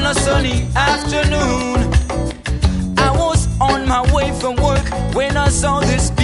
on a sunny afternoon. I was on my way from work when I saw this